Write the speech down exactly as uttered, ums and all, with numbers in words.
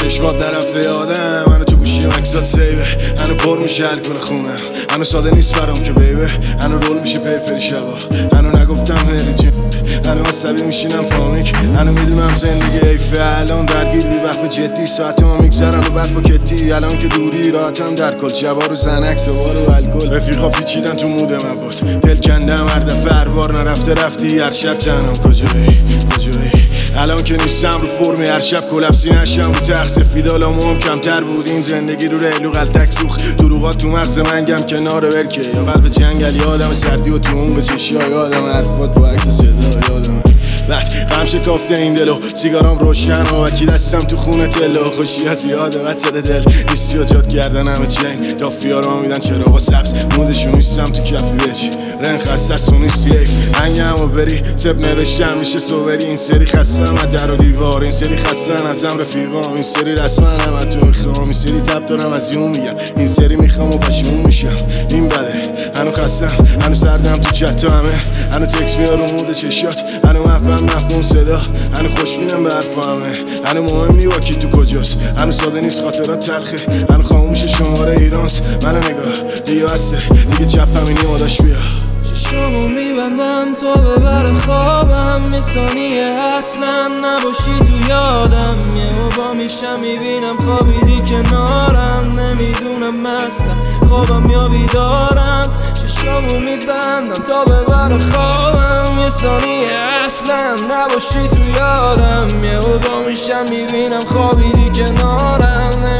چشمات نرفته یادم، منو تو گوشی مکسات سیبه، هنو پر میشه الکل خونم، هنو ساده نیست برام که بیبه، هنو رول میشه پیپری شبا، هنو نگفتم هری جیم، هنو عصبی میشینم پامیک، هنو میدونم زندگی ایفه، الان درگیر بی وقت جدی، ساعت ما میگذرن و بعد فکتی، الان که دوری راحتم در کل، جوار و زنک سوار و الکل، رفیقا پیچیدن تو مود مواد، دل کندم هر دفعه هر بار نرفته رفتی، هر شب تنم کجایی کجایی، الان که نیستم رو فرمی، هر شب کلپسی نشم رو تخت، سفیدالامو هم کمتر بود، این زندگی رو ریلو غلطک سوخ، دروغات تو مغز من گم کنار برکه، یا قلب جنگل یادم سردی و تو اون به چشی ها یادم، حرفات با عکس صدا یادم، بعد غم شکافته این دلو، سیگارام روشن و وکی دستم تو خونه تلو، خوشی از یاد بچه دل نیستی و جاد کردن همه چین، دافیا را میدن چرا با سبز مودشون نیستم تو کفی بچ، رن خسته سونیست یف هنگم و بری سب نوشتم میشه صوبری، این سری خستم از در و دیوار، این سری خستن ازم رفیقام، این سری رسما هم تو میخوام، این سری تب دارم از یون میگم، این سری میخوام و پشیمون میشم، این بده هنو خستم، هنو سردم تو چت همه، هنو تکس میارو مود چشات، هنو مفهم مفهوم صدا، هنو خوشبینم به حرف همه، هنو مهم نی واکی تو کجاست، هنو ساده نیست خاطرات تلخه، هنو خاموش شماره ایرانست، منو نگاه دیگه بسته دیگه چپم اینی ماداش بیا، چشمو میبندم تا ببر خوابم، یه ثانیه اصلا نباشی تو یادم، یه با میشم میبینم خوابیدی کنارم، نمیدونم اصلا خوابم یا بیدارم، چشمو میبندم تا ببر خوابم، یه ثانیه اصلا نباشی تو یادم، یه با میشم میبینم خوابیدی کنارم،